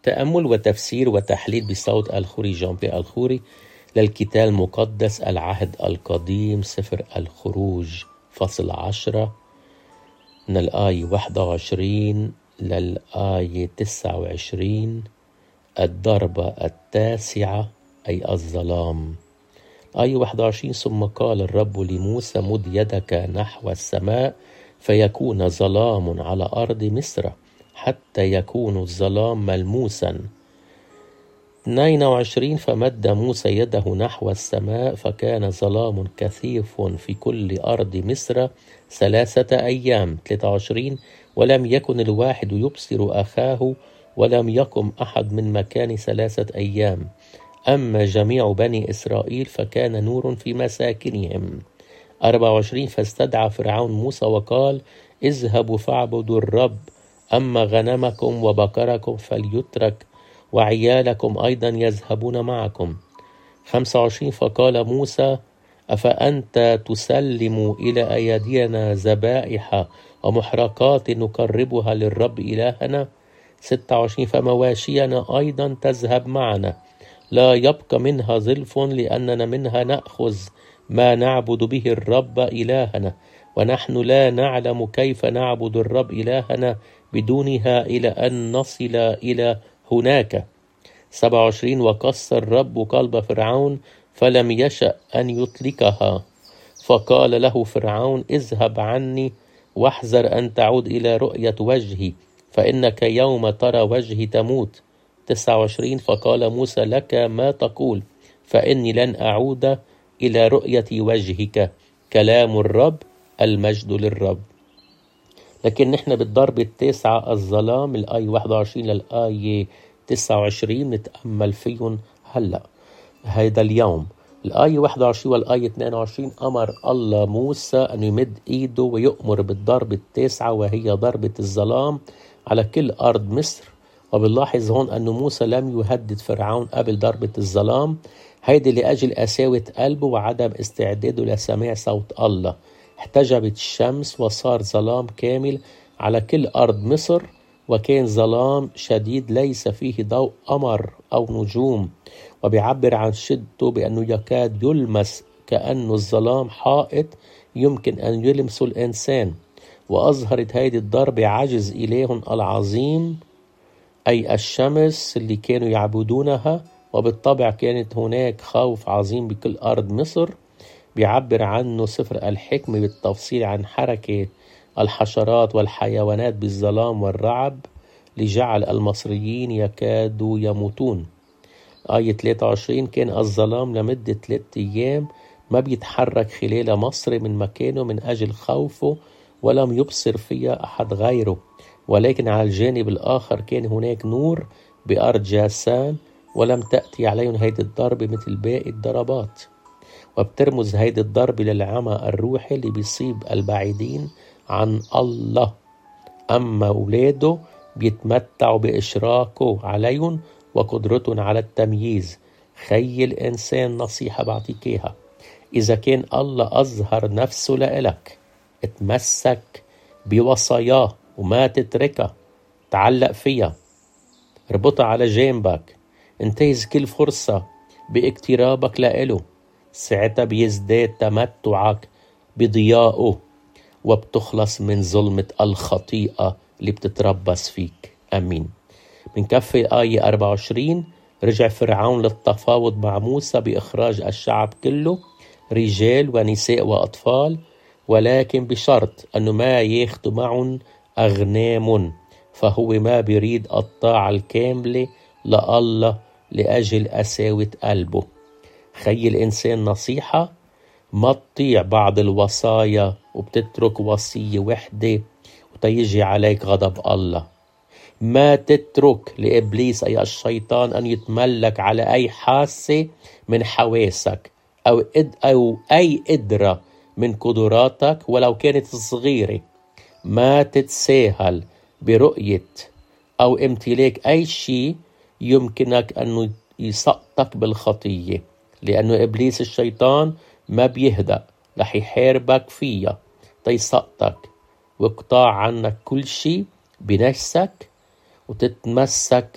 تأمل وتفسير وتحليل بصوت الخوري جان بي الخوري للكتاب المقدس العهد القديم سفر الخروج فصل 10 من الآية 21 للآية 29. الضربة التاسعة أي الظلام. آية 21: ثم قال الرب لموسى مد يدك نحو السماء فيكون ظلام على أرض مصر حتى يكون الظلام ملموسا. 22: فمد موسى يده نحو السماء فكان ظلام كثيف في كل أرض مصر 3 أيام. 23: ولم يكن الواحد يبصر أخاه ولم يقم أحد من مكان 3 أيام. أما جميع بني إسرائيل فكان نور في مساكنهم. 24: فاستدعى فرعون موسى وقال اذهبوا فاعبدوا الرب، أما غنمكم وبقركم فليترك وعيالكم أيضا يذهبون معكم. 25: فقال موسى أفأنت تسلم إلى أيدينا ذبائح ومحرقات نقربها للرب إلهنا؟ 26: فمواشينا أيضا تذهب معنا، لا يبقى منها ظلف، لأننا منها نأخذ ما نعبد به الرب إلهنا، ونحن لا نعلم كيف نعبد الرب إلهنا بدونها إلى أن نصل إلى هناك. 27: وقسى الرب قلب فرعون فلم يشأ أن يطلقها، فقال له فرعون اذهب عني واحذر أن تعود إلى رؤية وجهي، فإنك يوم ترى وجهي تموت. 29: فقال موسى لك ما تقول، فإني لن أعود إلى رؤية وجهك. كلام الرب، المجد للرب. لكن نحن بالضرب التاسعة الظلام الآية 21 للآية 29 نتأمل فيهم هلأ هيدا اليوم. الآية 21 والآية 22 أمر الله موسى أن يمد إيده ويؤمر بالضرب التاسعة وهي ضربة الظلام على كل أرض مصر. وبنلاحظ هون أن موسى لم يهدد فرعون قبل ضربة الظلام، هيدي لأجل قساوة قلبه وعدم استعداده لسماع صوت الله. احتجبت الشمس وصار ظلام كامل على كل أرض مصر، وكان ظلام شديد ليس فيه ضوء قمر أو نجوم، وبيعبر عن شدته بأنه يكاد يلمس، كأنه الظلام حائط يمكن أن يلمسه الإنسان. وأظهرت هذه الضربة عجز إلههم العظيم أي الشمس اللي كانوا يعبدونها، وبالطبع كانت هناك خوف عظيم بكل أرض مصر. بيعبر عنه سفر الحكمة بالتفصيل عن حركة الحشرات والحيوانات بالظلام والرعب لجعل المصريين يكادوا يموتون. آية 23: كان الظلام لمدة 3 أيام ما بيتحرك خلال مصر من مكانه من أجل خوفه، ولم يبصر فيها أحد غيره. ولكن على الجانب الآخر كان هناك نور بأرض جاسان، ولم تأتي عليهم هيدي الضربة مثل باقي الضربات. وبترمز هيدي الضربة للعمى الروحي اللي بيصيب البعيدين عن الله، أما أولاده بيتمتعوا بإشراكه عليهم وقدرتهم على التمييز. خي الإنسان نصيحة بعطيك إياها، إذا كان الله أظهر نفسه لإلك اتمسك بوصاياه وما تتركها، تعلق فيها، اربطها على جانبك، انتهز كل فرصة باقترابك لإله. ساعتها بيزداد تمتعك بضيائه، وبتخلص من ظلمة الخطيئة اللي بتتربص فيك. أمين. بنكفي آية 24: رجع فرعون للتفاوض مع موسى بإخراج الشعب كله، رجال ونساء وأطفال، ولكن بشرط أنه ما ياخدوا معهم أغنام، فهو ما بيريد الطاعة الكاملة لله لأجل قساوة قلبه. خي الإنسان نصيحة، ما تطيع بعض الوصايا وبتترك وصية وحدة وتيجي عليك غضب الله. ما تترك لإبليس أي الشيطان أن يتملك على أي حاسة من حواسك أو أي قدرة من قدراتك ولو كانت صغيرة. ما تتساهل برؤية أو امتلاك أي شيء يمكنك أنه يسقطك بالخطية، لأنه إبليس الشيطان ما بيهدأ، رح يحاربك فيها تيسقطك ويقطع عنك كل شيء بنفسك وتتمسك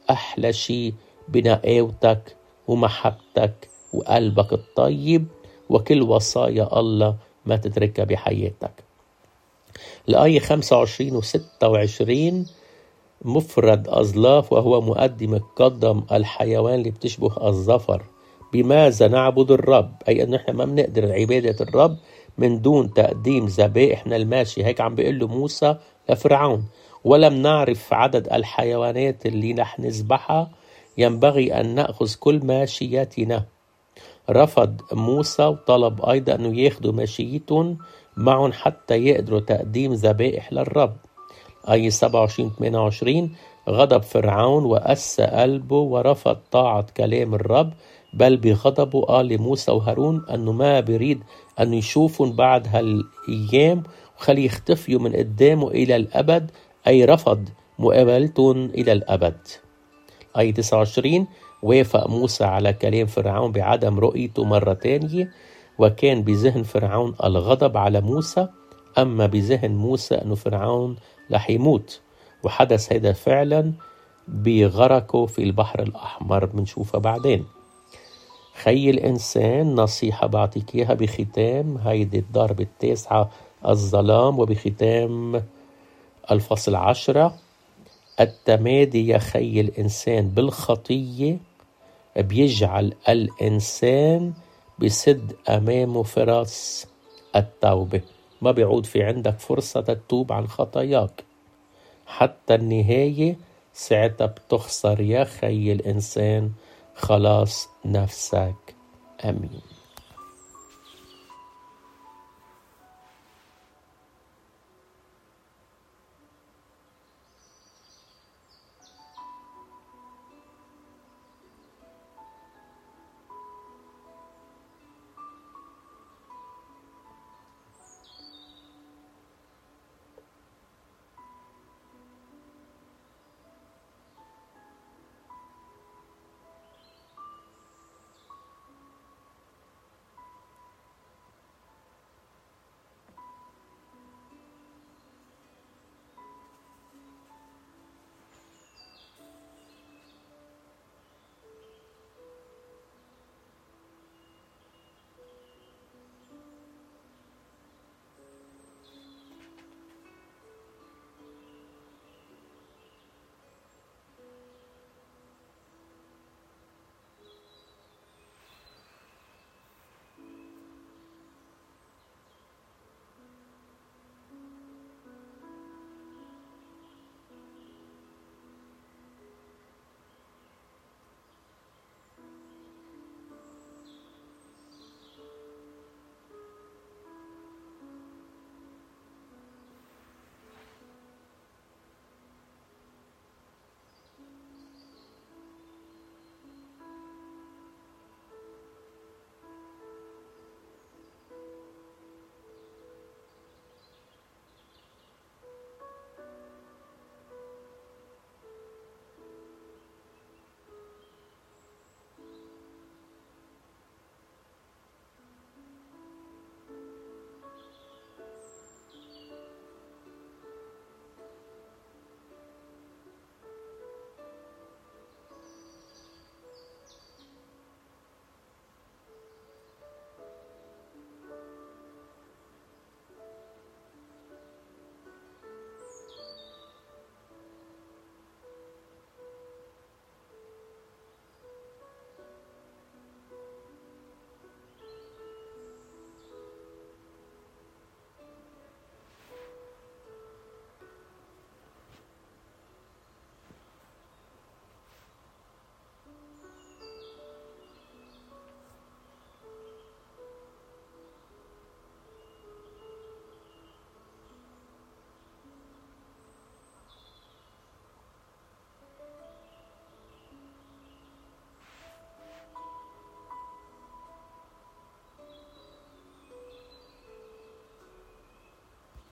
أحلى شيء بنقاوتك ومحبتك وقلبك الطيب وكل وصايا الله ما تتركها بحياتك. الآية 25 و 26 مفرد أظلاف، وهو مقدم قدم الحيوان اللي بتشبه الظفر. بماذا نعبد الرب؟ أي أن احنا ما بنقدر عبادة الرب من دون تقديم ذبائحنا الماشية. هيك عم بيقول له موسى لفرعون: ولم نعرف عدد الحيوانات اللي نحن نذبحها، ينبغي أن نأخذ كل ماشيتنا. رفض موسى وطلب أيضا أنه ياخدوا ماشيتهم معهم حتى يقدروا تقديم ذبائح للرب. آية 27-28 غضب فرعون وقسى قلبه ورفض طاعة كلام الرب، بل بغضبه قال لموسى وهارون أنه ما بريد أن يشوفهم بعد هالأيام وخلي يختفيوا من قدامه إلى الأبد، أي رفض مقابلتهم إلى الأبد. آية 29 وافق موسى على كلام فرعون بعدم رؤيته مرة تانية، وكان بذهن فرعون الغضب على موسى، أما بذهن موسى أنه فرعون رح يموت. وحدث هذا فعلا بغرقه في البحر الأحمر، بنشوفها بعدين. خي الإنسان نصيحة بعطيك إياها بختام هيدي الضربة التاسعة الظلام، وبختام الفصل 10: التمادي يا خي الإنسان بالخطية بيجعل الإنسان بسد أمامه فراس التوبة. ما بيعود في عندك فرصة تتوب عن خطاياك حتى النهاية. ساعتها بتخسر يا خي الإنسان خلاص نفسك. آمين.